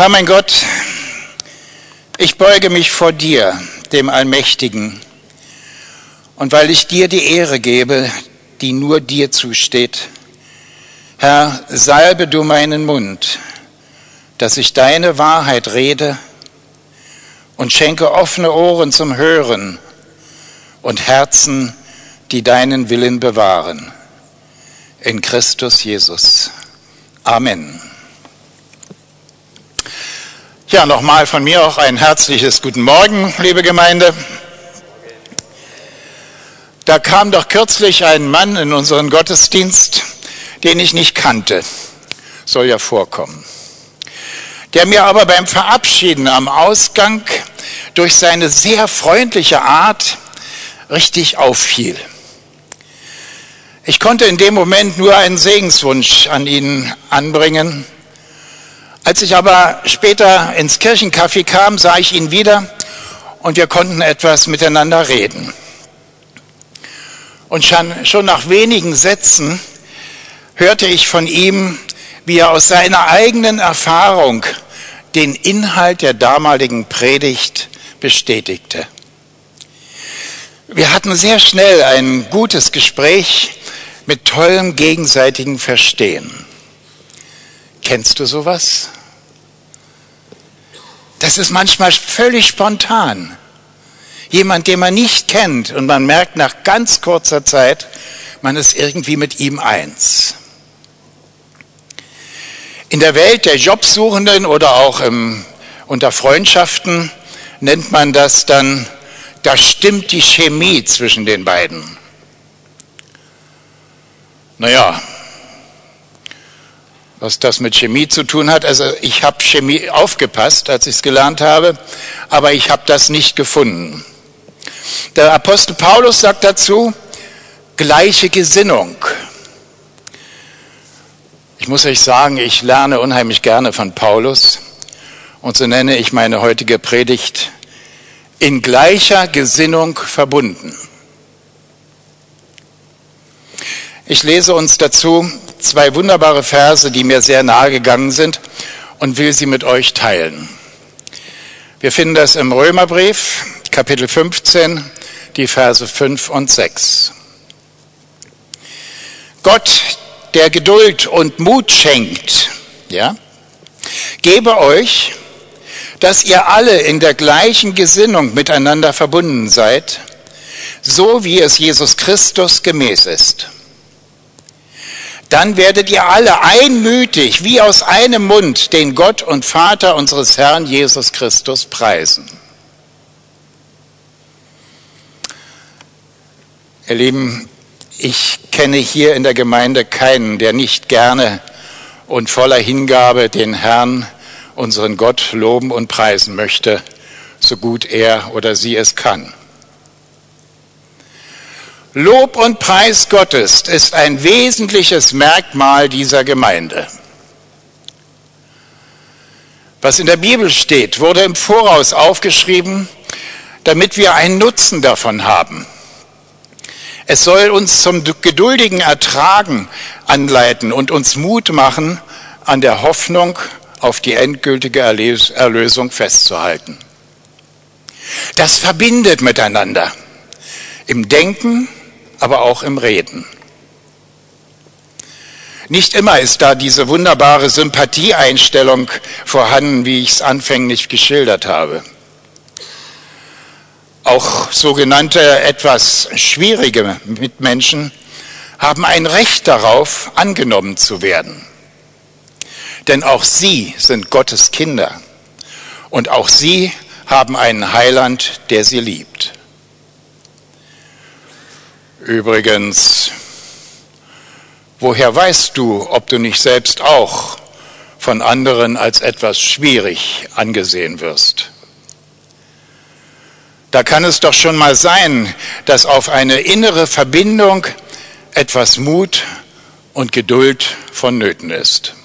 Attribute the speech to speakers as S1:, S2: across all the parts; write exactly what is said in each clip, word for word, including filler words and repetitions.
S1: Herr mein Gott, ich beuge mich vor dir, dem Allmächtigen, und weil ich dir die Ehre gebe, die nur dir zusteht, Herr, salbe du meinen Mund, dass ich deine Wahrheit rede, und schenke offene Ohren zum Hören und Herzen, die deinen Willen bewahren. In Christus Jesus. Amen. Ja, nochmal von mir auch ein herzliches Guten Morgen, liebe Gemeinde. Da kam doch kürzlich ein Mann in unseren Gottesdienst, den ich nicht kannte. Soll ja vorkommen. Der mir aber beim Verabschieden am Ausgang durch seine sehr freundliche Art richtig auffiel. Ich konnte in dem Moment nur einen Segenswunsch an ihn anbringen. Als ich aber später ins Kirchencafé kam, sah ich ihn wieder und wir konnten etwas miteinander reden. Und schon, schon nach wenigen Sätzen hörte ich von ihm, wie er aus seiner eigenen Erfahrung den Inhalt der damaligen Predigt bestätigte. Wir hatten sehr schnell ein gutes Gespräch mit tollem gegenseitigen Verstehen. Kennst du sowas? Das ist manchmal völlig spontan. Jemand, den man nicht kennt und man merkt nach ganz kurzer Zeit, man ist irgendwie mit ihm eins. In der Welt der Jobsuchenden oder auch im, unter Freundschaften nennt man das dann, da stimmt die Chemie zwischen den beiden. Naja, was das mit Chemie zu tun hat, also ich habe Chemie aufgepasst, als ich es gelernt habe, aber ich habe das nicht gefunden. Der Apostel Paulus sagt dazu, gleiche Gesinnung. Ich muss euch sagen, ich lerne unheimlich gerne von Paulus und so nenne ich meine heutige Predigt in gleicher Gesinnung verbunden. Ich lese uns dazu zwei wunderbare Verse, die mir sehr nahe gegangen sind und will sie mit euch teilen. Wir finden das im Römerbrief, Kapitel fünfzehn, die Verse fünf und sechs. Gott, der Geduld und Mut schenkt, ja, gebe euch, dass ihr alle in der gleichen Gesinnung miteinander verbunden seid, so wie es Jesus Christus gemäß ist. Dann werdet ihr alle einmütig, wie aus einem Mund, den Gott und Vater unseres Herrn Jesus Christus preisen. Ihr Lieben, ich kenne hier in der Gemeinde keinen, der nicht gerne und voller Hingabe den Herrn, unseren Gott, loben und preisen möchte, so gut er oder sie es kann. Lob und Preis Gottes ist ein wesentliches Merkmal dieser Gemeinde. Was in der Bibel steht, wurde im Voraus aufgeschrieben, damit wir einen Nutzen davon haben. Es soll uns zum geduldigen Ertragen anleiten und uns Mut machen, an der Hoffnung auf die endgültige Erlösung festzuhalten. Das verbindet miteinander, im Denken, aber auch im Reden. Nicht immer ist da diese wunderbare Sympathieeinstellung vorhanden, wie ich es anfänglich geschildert habe. Auch sogenannte etwas schwierige Mitmenschen haben ein Recht darauf, angenommen zu werden. Denn auch sie sind Gottes Kinder und auch sie haben einen Heiland, der sie liebt. Übrigens, woher weißt du, ob du nicht selbst auch von anderen als etwas schwierig angesehen wirst? Da kann es doch schon mal sein, dass auf eine innere Verbindung etwas Mut und Geduld vonnöten ist.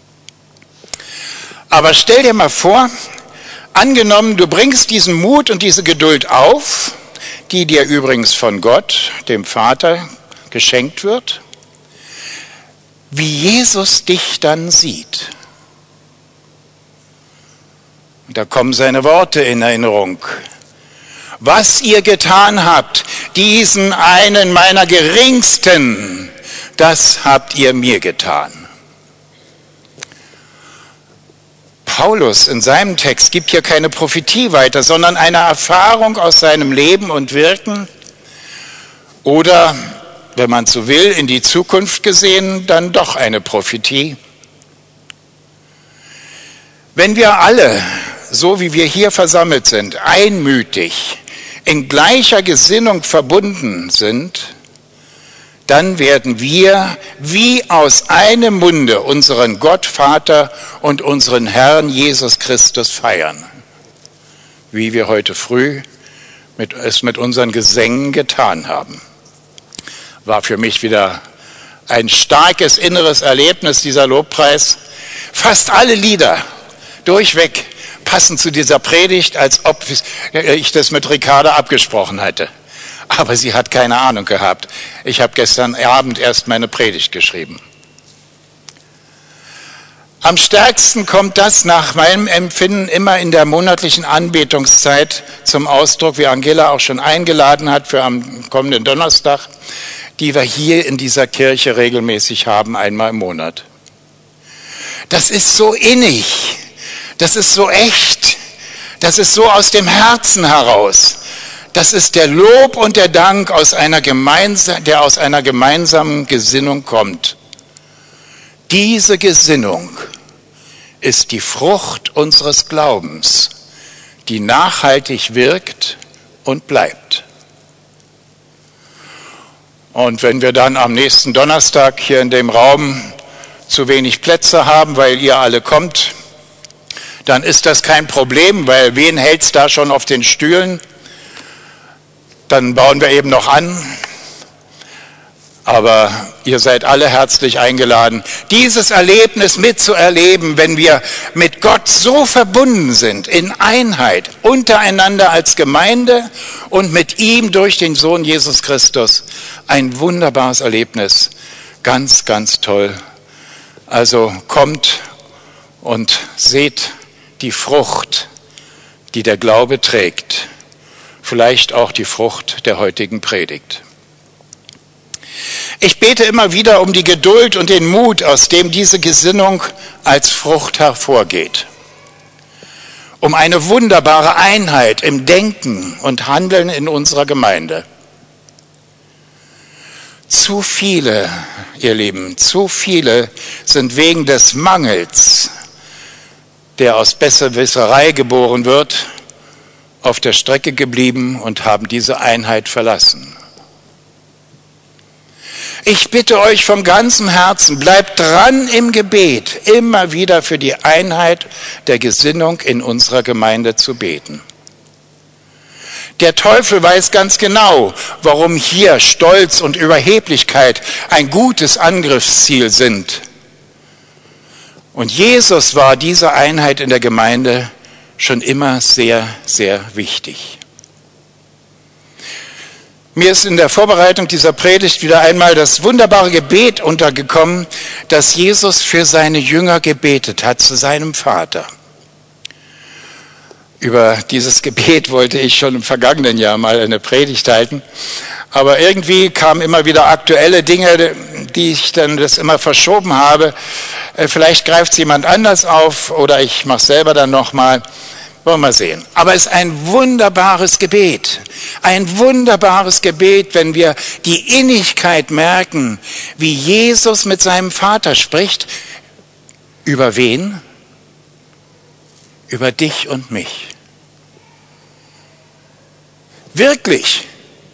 S1: Aber stell dir mal vor, angenommen, du bringst diesen Mut und diese Geduld auf, die dir übrigens von Gott, dem Vater, geschenkt wird, wie Jesus dich dann sieht. Da kommen seine Worte in Erinnerung. Was ihr getan habt, diesen einen meiner Geringsten, das habt ihr mir getan. Paulus in seinem Text gibt hier keine Prophetie weiter, sondern eine Erfahrung aus seinem Leben und Wirken oder, wenn man so will, in die Zukunft gesehen, dann doch eine Prophetie. Wenn wir alle, so wie wir hier versammelt sind, einmütig, in gleicher Gesinnung verbunden sind, dann werden wir wie aus einem Munde unseren Gott, Vater und unseren Herrn Jesus Christus feiern, wie wir heute früh mit, es mit unseren Gesängen getan haben. War für mich wieder ein starkes inneres Erlebnis, dieser Lobpreis. Fast alle Lieder durchweg passen zu dieser Predigt, als ob ich das mit Ricarda abgesprochen hätte. Aber sie hat keine Ahnung gehabt. Ich habe gestern Abend erst meine Predigt geschrieben. Am stärksten kommt das nach meinem Empfinden immer in der monatlichen Anbetungszeit zum Ausdruck, wie Angela auch schon eingeladen hat für am kommenden Donnerstag, die wir hier in dieser Kirche regelmäßig haben, einmal im Monat. Das ist so innig, das ist so echt, das ist so aus dem Herzen heraus. Das ist der Lob und der Dank, aus einer gemeinsa- der aus einer gemeinsamen Gesinnung kommt. Diese Gesinnung ist die Frucht unseres Glaubens, die nachhaltig wirkt und bleibt. Und wenn wir dann am nächsten Donnerstag hier in dem Raum zu wenig Plätze haben, weil ihr alle kommt, dann ist das kein Problem, weil wen hält's da schon auf den Stühlen? Dann bauen wir eben noch an. Aber ihr seid alle herzlich eingeladen, dieses Erlebnis mitzuerleben, wenn wir mit Gott so verbunden sind, in Einheit, untereinander als Gemeinde und mit ihm durch den Sohn Jesus Christus. Ein wunderbares Erlebnis, ganz, ganz toll. Also kommt und seht die Frucht, die der Glaube trägt. Vielleicht auch die Frucht der heutigen Predigt. Ich bete immer wieder um die Geduld und den Mut, aus dem diese Gesinnung als Frucht hervorgeht. Um eine wunderbare Einheit im Denken und Handeln in unserer Gemeinde. Zu viele, ihr Lieben, zu viele sind wegen des Mangels, der aus Besserwisserei geboren wird, auf der Strecke geblieben und haben diese Einheit verlassen. Ich bitte euch von ganzem Herzen, bleibt dran im Gebet, immer wieder für die Einheit der Gesinnung in unserer Gemeinde zu beten. Der Teufel weiß ganz genau, warum hier Stolz und Überheblichkeit ein gutes Angriffsziel sind. Und Jesus war dieser Einheit in der Gemeinde schon immer sehr, sehr wichtig. Mir ist in der Vorbereitung dieser Predigt wieder einmal das wunderbare Gebet untergekommen, das Jesus für seine Jünger gebetet hat zu seinem Vater. Über dieses Gebet wollte ich schon im vergangenen Jahr mal eine Predigt halten, aber irgendwie kamen immer wieder aktuelle Dinge, die ich dann das immer verschoben habe. Vielleicht greift es jemand anders auf oder ich mache es selber dann nochmal. Wollen wir mal sehen. Aber es ist ein wunderbares Gebet. Ein wunderbares Gebet, wenn wir die Innigkeit merken, wie Jesus mit seinem Vater spricht. Über wen? Über dich und mich. Wirklich.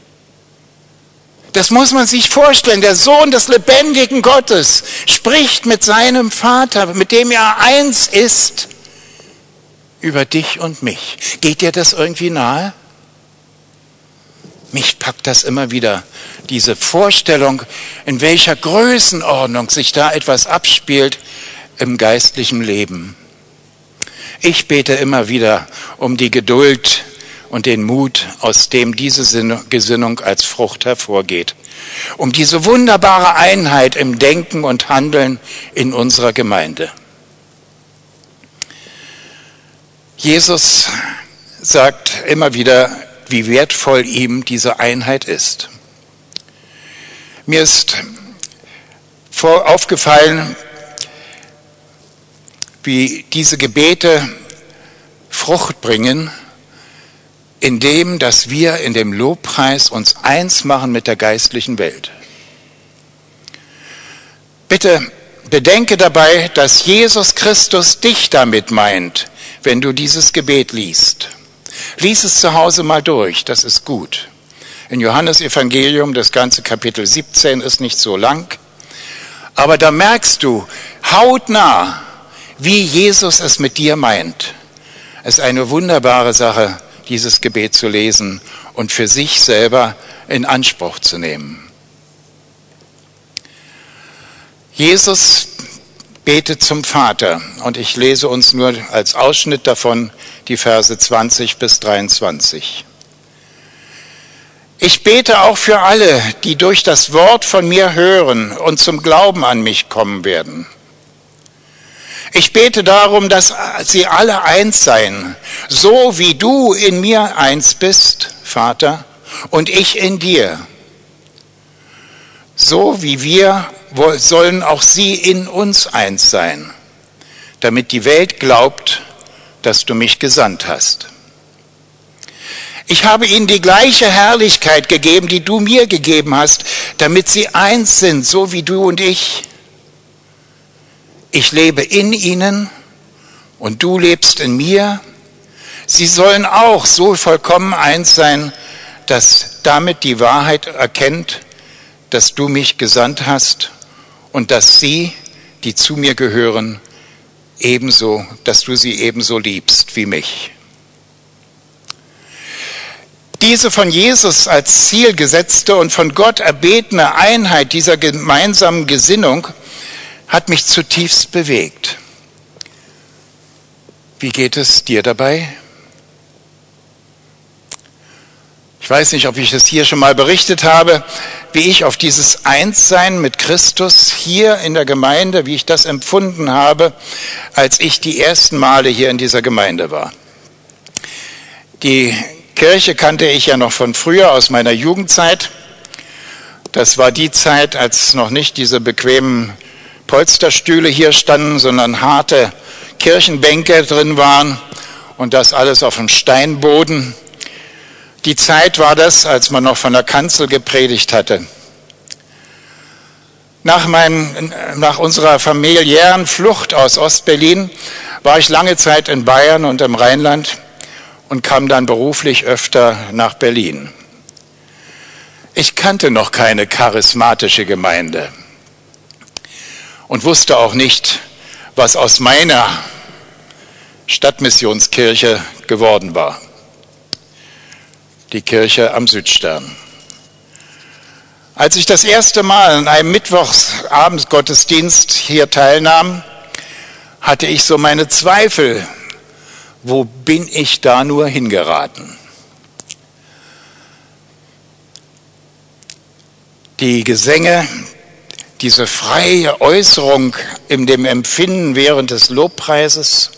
S1: Das muss man sich vorstellen. Der Sohn des lebendigen Gottes spricht mit seinem Vater, mit dem er eins ist, über dich und mich. Geht dir das irgendwie nahe? Mich packt das immer wieder, diese Vorstellung, in welcher Größenordnung sich da etwas abspielt im geistlichen Leben. Ich bete immer wieder um die Geduld und den Mut, aus dem diese Gesinnung als Frucht hervorgeht. Um diese wunderbare Einheit im Denken und Handeln in unserer Gemeinde. Jesus sagt immer wieder, wie wertvoll ihm diese Einheit ist. Mir ist aufgefallen, wie diese Gebete Frucht bringen, indem, dass wir in dem Lobpreis uns eins machen mit der geistlichen Welt. Bitte bedenke dabei, dass Jesus Christus dich damit meint, wenn du dieses Gebet liest. Lies es zu Hause mal durch, das ist gut. In Johannes Evangelium, das ganze Kapitel siebzehn ist nicht so lang, aber da merkst du hautnah, wie Jesus es mit dir meint. Es ist eine wunderbare Sache, dieses Gebet zu lesen und für sich selber in Anspruch zu nehmen. Jesus betet zum Vater und ich lese uns nur als Ausschnitt davon die Verse zwanzig bis dreiundzwanzig. Ich bete auch für alle, die durch das Wort von mir hören und zum Glauben an mich kommen werden. Ich bete darum, dass sie alle eins seien, so wie du in mir eins bist, Vater, und ich in dir. So wie wir sollen auch sie in uns eins sein, damit die Welt glaubt, dass du mich gesandt hast. Ich habe ihnen die gleiche Herrlichkeit gegeben, die du mir gegeben hast, damit sie eins sind, so wie du und ich. Ich lebe in ihnen und du lebst in mir. Sie sollen auch so vollkommen eins sein, dass damit die Wahrheit erkennt, dass du mich gesandt hast und dass sie, die zu mir gehören, ebenso, dass du sie ebenso liebst wie mich. Diese von Jesus als Ziel gesetzte und von Gott erbetene Einheit dieser gemeinsamen Gesinnung hat mich zutiefst bewegt. Wie geht es dir dabei? Ich weiß nicht, ob ich es hier schon mal berichtet habe, wie ich auf dieses Einssein mit Christus hier in der Gemeinde, wie ich das empfunden habe, als ich die ersten Male hier in dieser Gemeinde war. Die Kirche kannte ich ja noch von früher aus meiner Jugendzeit. Das war die Zeit, als noch nicht diese bequemen Polsterstühle hier standen, sondern harte Kirchenbänke drin waren und das alles auf dem Steinboden. Die Zeit war das, als man noch von der Kanzel gepredigt hatte. Nach, meinem, nach unserer familiären Flucht aus Ostberlin war ich lange Zeit in Bayern und im Rheinland und kam dann beruflich öfter nach Berlin. Ich kannte noch keine charismatische Gemeinde und wusste auch nicht, was aus meiner Stadtmissionskirche geworden war. Die Kirche am Südstern. Als ich das erste Mal an einem Mittwochsabendsgottesdienst hier teilnahm, hatte ich so meine Zweifel. Wo bin ich da nur hingeraten? Die Gesänge, diese freie Äußerung in dem Empfinden während des Lobpreises,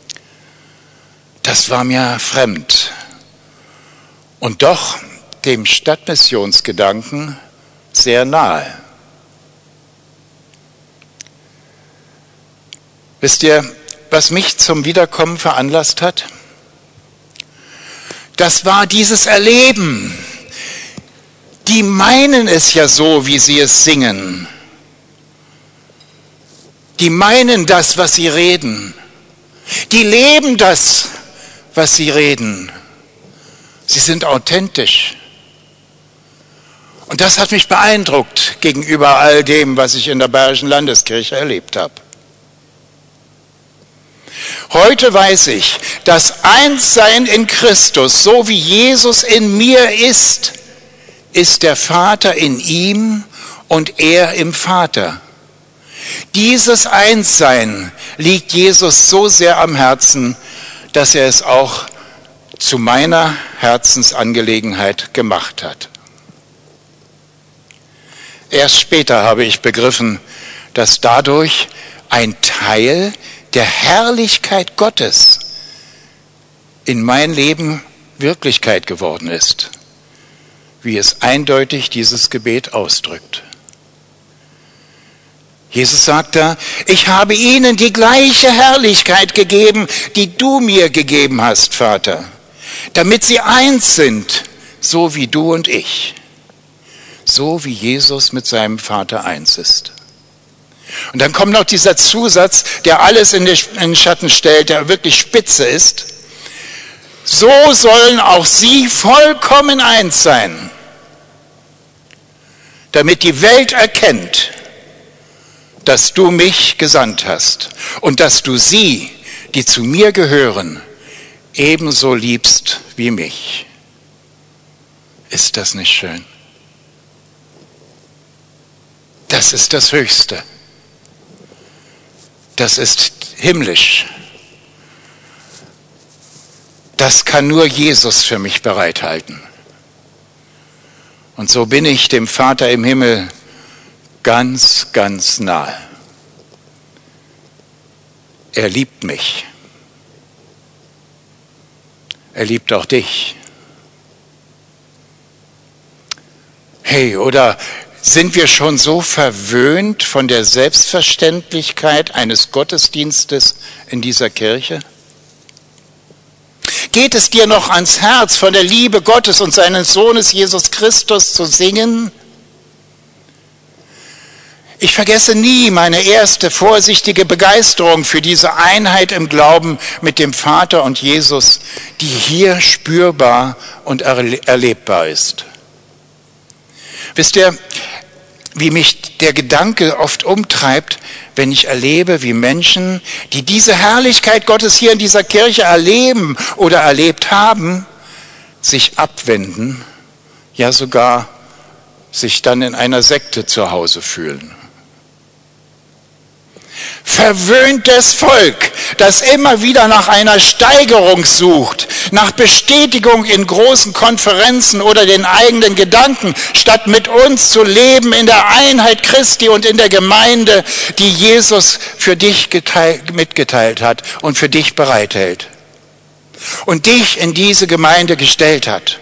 S1: das war mir fremd. Und doch dem Stadtmissionsgedanken sehr nahe. Wisst ihr, was mich zum Wiederkommen veranlasst hat? Das war dieses Erleben. Die meinen es ja so, wie sie es singen. Die meinen das, was sie reden. Die leben das, was sie reden. Sie sind authentisch. Und das hat mich beeindruckt gegenüber all dem, was ich in der Bayerischen Landeskirche erlebt habe. Heute weiß ich, dass Einssein in Christus, so wie Jesus in mir ist, ist der Vater in ihm und er im Vater. Dieses Einssein liegt Jesus so sehr am Herzen, dass er es auch zu meiner Herzensangelegenheit gemacht hat. Erst später habe ich begriffen, dass dadurch ein Teil der Herrlichkeit Gottes in mein Leben Wirklichkeit geworden ist, wie es eindeutig dieses Gebet ausdrückt. Jesus sagt da, ich habe ihnen die gleiche Herrlichkeit gegeben, die du mir gegeben hast, Vater, damit sie eins sind, so wie du und ich, so wie Jesus mit seinem Vater eins ist. Und dann kommt noch dieser Zusatz, der alles in den Schatten stellt, der wirklich spitze ist. So sollen auch sie vollkommen eins sein, damit die Welt erkennt, dass du mich gesandt hast und dass du sie, die zu mir gehören, ebenso liebst wie mich. Ist das nicht schön? Das ist das Höchste. Das ist himmlisch. Das kann nur Jesus für mich bereithalten. Und so bin ich dem Vater im Himmel ganz, ganz nahe. Er liebt mich. Er liebt auch dich. Hey, oder sind wir schon so verwöhnt von der Selbstverständlichkeit eines Gottesdienstes in dieser Kirche? Geht es dir noch ans Herz, von der Liebe Gottes und seines Sohnes Jesus Christus zu singen? Ich vergesse nie meine erste vorsichtige Begeisterung für diese Einheit im Glauben mit dem Vater und Jesus, die hier spürbar und erlebbar ist. Wisst ihr, wie mich der Gedanke oft umtreibt, wenn ich erlebe, wie Menschen, die diese Herrlichkeit Gottes hier in dieser Kirche erleben oder erlebt haben, sich abwenden, ja sogar sich dann in einer Sekte zu Hause fühlen. Verwöhntes Volk, das immer wieder nach einer Steigerung sucht, nach Bestätigung in großen Konferenzen oder den eigenen Gedanken, statt mit uns zu leben in der Einheit Christi und in der Gemeinde, die Jesus für dich geteilt, mitgeteilt hat und für dich bereithält und dich in diese Gemeinde gestellt hat.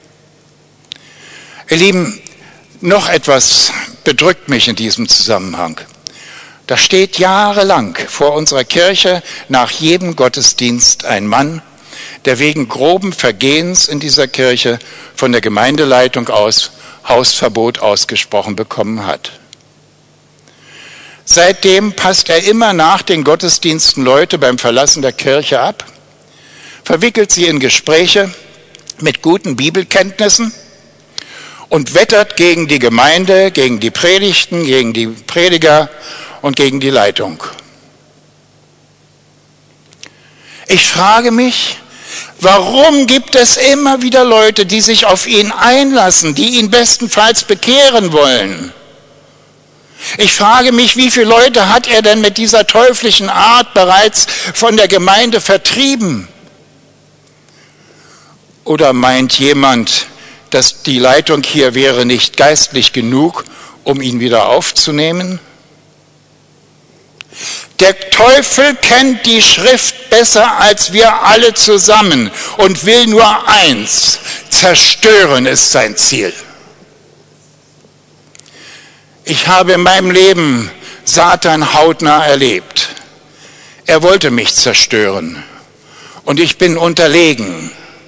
S1: Ihr Lieben, noch etwas bedrückt mich in diesem Zusammenhang. Da steht jahrelang vor unserer Kirche nach jedem Gottesdienst ein Mann, der wegen groben Vergehens in dieser Kirche von der Gemeindeleitung aus Hausverbot ausgesprochen bekommen hat. Seitdem passt er immer nach den Gottesdiensten Leute beim Verlassen der Kirche ab, verwickelt sie in Gespräche mit guten Bibelkenntnissen und wettert gegen die Gemeinde, gegen die Predigten, gegen die Prediger und gegen die Leitung. Ich frage mich, warum gibt es immer wieder Leute, die sich auf ihn einlassen, die ihn bestenfalls bekehren wollen? Ich frage mich, wie viele Leute hat er denn mit dieser teuflischen Art bereits von der Gemeinde vertrieben? Oder meint jemand, dass die Leitung hier wäre nicht geistlich genug, um ihn wieder aufzunehmen? Der Teufel kennt die Schrift besser als wir alle zusammen und will nur eins: zerstören ist sein Ziel. Ich habe in meinem Leben Satan hautnah erlebt. Er wollte mich zerstören und ich bin unterlegen,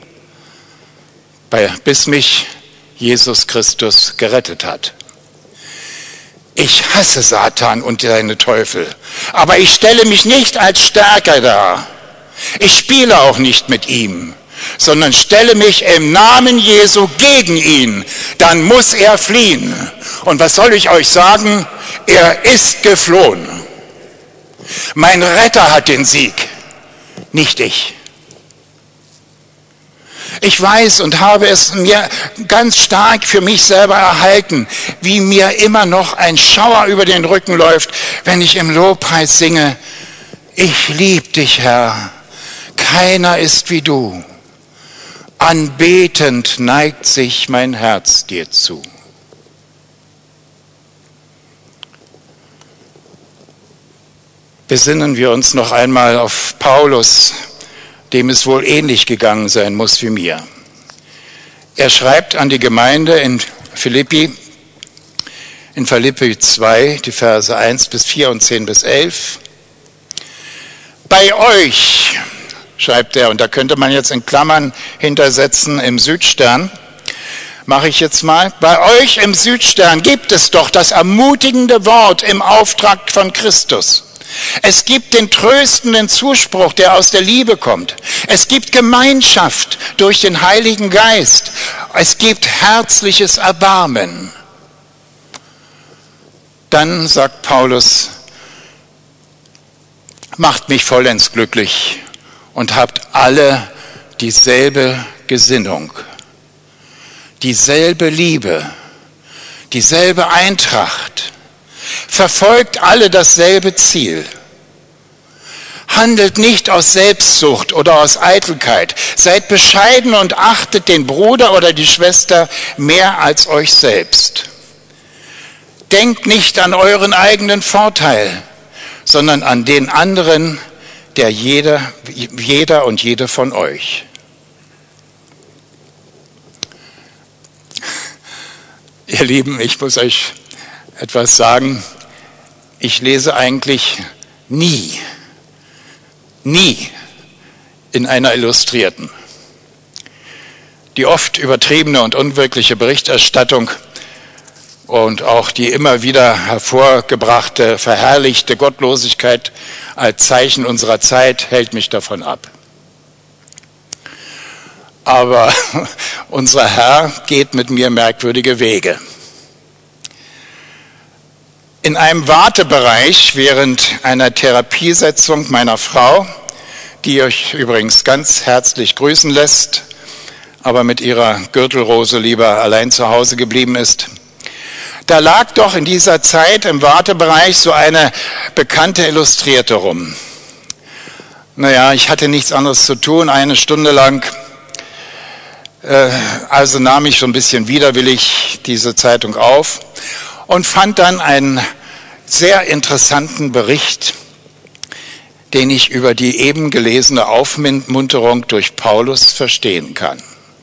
S1: bis mich Jesus Christus gerettet hat. Ich hasse Satan und seine Teufel, aber ich stelle mich nicht als stärker dar. Ich spiele auch nicht mit ihm, sondern stelle mich im Namen Jesu gegen ihn. Dann muss er fliehen. Und was soll ich euch sagen? Er ist geflohen. Mein Retter hat den Sieg, nicht ich. Ich weiß und habe es mir ganz stark für mich selber erhalten, wie mir immer noch ein Schauer über den Rücken läuft, wenn ich im Lobpreis singe: Ich lieb dich, Herr, keiner ist wie du. Anbetend neigt sich mein Herz dir zu. Besinnen wir uns noch einmal auf Paulus, dem es wohl ähnlich gegangen sein muss wie mir. Er schreibt an die Gemeinde in Philippi, in Philippi zwei, die Verse eins bis vier und zehn bis elf. Bei euch, schreibt er, und da könnte man jetzt in Klammern hintersetzen im Südstern, mache ich jetzt mal, bei euch im Südstern gibt es doch das ermutigende Wort im Auftrag von Christus. Es gibt den tröstenden Zuspruch, der aus der Liebe kommt. Es gibt Gemeinschaft durch den Heiligen Geist. Es gibt herzliches Erbarmen. Dann sagt Paulus, macht mich vollends glücklich und habt alle dieselbe Gesinnung, dieselbe Liebe, dieselbe Eintracht. Verfolgt alle dasselbe Ziel. Handelt nicht aus Selbstsucht oder aus Eitelkeit. Seid bescheiden und achtet den Bruder oder die Schwester mehr als euch selbst. Denkt nicht an euren eigenen Vorteil, sondern an den anderen, der jeder, jeder und jede von euch. Ihr Lieben, ich muss euch etwas sagen. Ich lese eigentlich nie, nie in einer Illustrierten. Die oft übertriebene und unwirkliche Berichterstattung und auch die immer wieder hervorgebrachte, verherrlichte Gottlosigkeit als Zeichen unserer Zeit hält mich davon ab. Aber unser Herr geht mit mir merkwürdige Wege. In einem Wartebereich während einer Therapiesetzung meiner Frau, die euch übrigens ganz herzlich grüßen lässt, aber mit ihrer Gürtelrose lieber allein zu Hause geblieben ist, da lag doch in dieser Zeit im Wartebereich so eine bekannte Illustrierte rum. Naja, ich hatte nichts anderes zu tun, eine Stunde lang. Also nahm ich so ein bisschen widerwillig diese Zeitung auf und fand dann einen sehr interessanten Bericht, den ich über die eben gelesene Aufmunterung durch Paulus verstehen kann.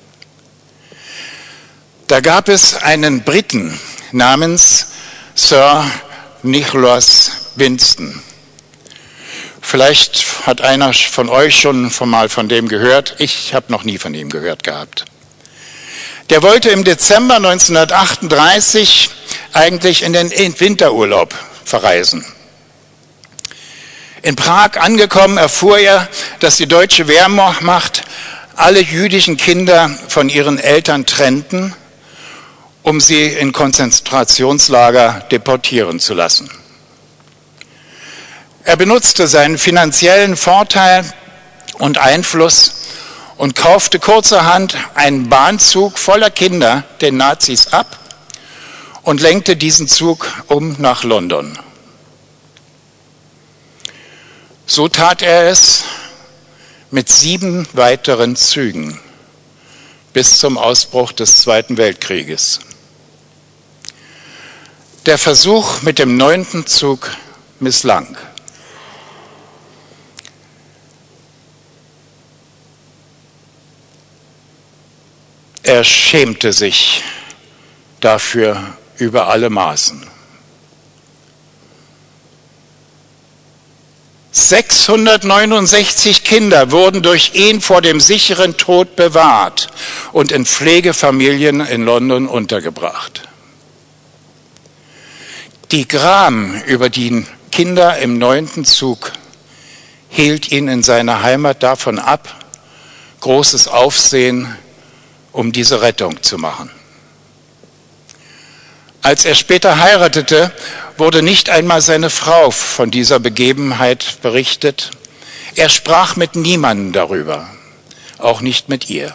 S1: Da gab es einen Briten namens Sir Nicholas Winston. Vielleicht hat einer von euch schon mal von dem gehört. Ich habe noch nie von ihm gehört gehabt. Der wollte im Dezember neunzehnhundertachtunddreißig eigentlich in den Winterurlaub verreisen. In Prag angekommen erfuhr er, dass die deutsche Wehrmacht alle jüdischen Kinder von ihren Eltern trennten, um sie in Konzentrationslager deportieren zu lassen. Er benutzte seinen finanziellen Vorteil und Einfluss und kaufte kurzerhand einen Bahnzug voller Kinder den Nazis ab und lenkte diesen Zug um nach London. So tat er es mit sieben weiteren Zügen bis zum Ausbruch des Zweiten Weltkrieges. Der Versuch mit dem neunten Zug misslang. Er schämte sich dafür über alle Maßen. sechshundertneunundsechzig Kinder wurden durch ihn vor dem sicheren Tod bewahrt und in Pflegefamilien in London untergebracht. Die Gram über die Kinder im neunten Zug hielt ihn in seiner Heimat davon ab, großes Aufsehen um diese Rettung zu machen. Als er später heiratete, wurde nicht einmal seine Frau von dieser Begebenheit berichtet. Er sprach mit niemandem darüber, auch nicht mit ihr.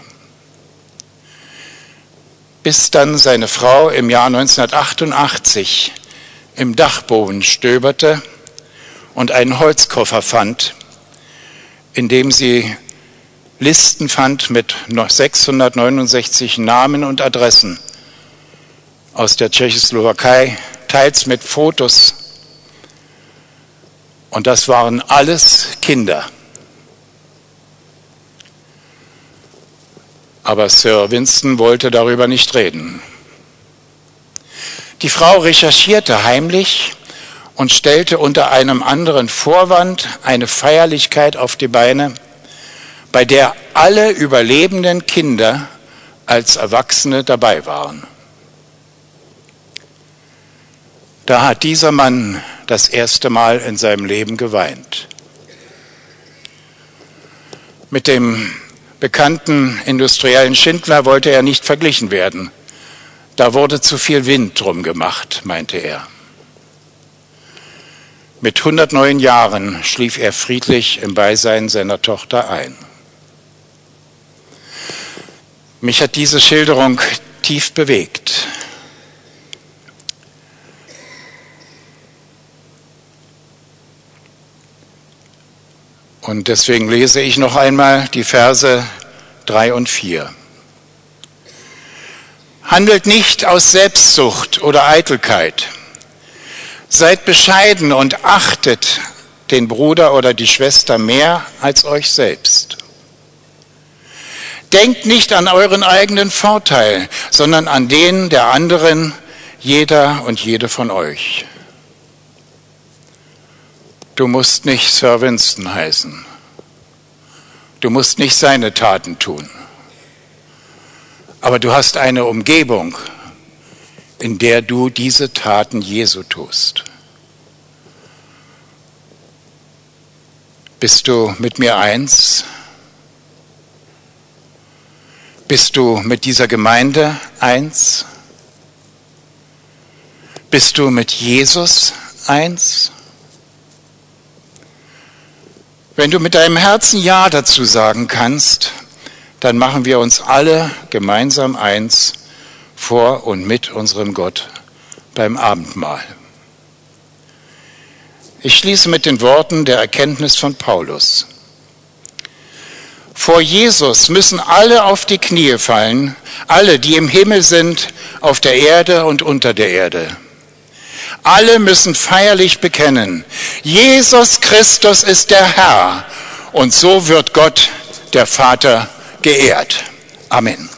S1: Bis dann seine Frau im Jahr neunzehnhundertachtundachtzig im Dachboden stöberte und einen Holzkoffer fand, in dem sie Listen fand mit sechshundertneunundsechzig Namen und Adressen aus der Tschechoslowakei, teils mit Fotos. Und das waren alles Kinder. Aber Sir Winston wollte darüber nicht reden. Die Frau recherchierte heimlich und stellte unter einem anderen Vorwand eine Feierlichkeit auf die Beine, bei der alle überlebenden Kinder als Erwachsene dabei waren. Da hat dieser Mann das erste Mal in seinem Leben geweint. Mit dem bekannten Industriellen Schindler wollte er nicht verglichen werden. Da wurde zu viel Wind drum gemacht, meinte er. Mit hundertneun Jahren schlief er friedlich im Beisein seiner Tochter ein. Mich hat diese Schilderung tief bewegt. Und deswegen lese ich noch einmal die Verse drei und vier. Handelt nicht aus Selbstsucht oder Eitelkeit. Seid bescheiden und achtet den Bruder oder die Schwester mehr als euch selbst. Denkt nicht an euren eigenen Vorteil, sondern an den der anderen, jeder und jede von euch. Du musst nicht Sir Winston heißen. Du musst nicht seine Taten tun. Aber du hast eine Umgebung, in der du diese Taten Jesu tust. Bist du mit mir eins? Bist du mit dieser Gemeinde eins? Bist du mit Jesus eins? Wenn du mit deinem Herzen Ja dazu sagen kannst, dann machen wir uns alle gemeinsam eins vor und mit unserem Gott beim Abendmahl. Ich schließe mit den Worten der Erkenntnis von Paulus. Vor Jesus müssen alle auf die Knie fallen, alle, die im Himmel sind, auf der Erde und unter der Erde. Alle müssen feierlich bekennen, Jesus Christus ist der Herr und so wird Gott, der Vater, geehrt. Amen.